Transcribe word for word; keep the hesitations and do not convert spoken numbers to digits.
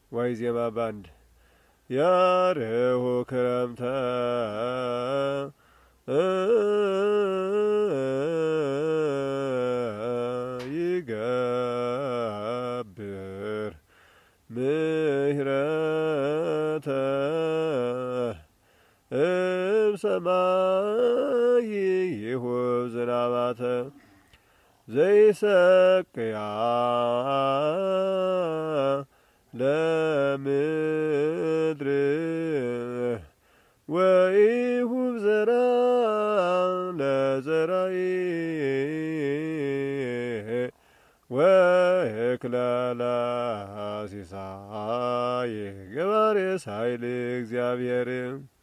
ዋይዜማ ባንድ ያርሁ ክረምተ ይገብር ምህረተ እምሰማይ ይሁብ ዝናባተ ዘይሰቅያ ለምድር ወይሁብ ዘራ ለዘራኢ ወእክለለ ሲሳይ ገባሬ ሳይል እግዚአብሔር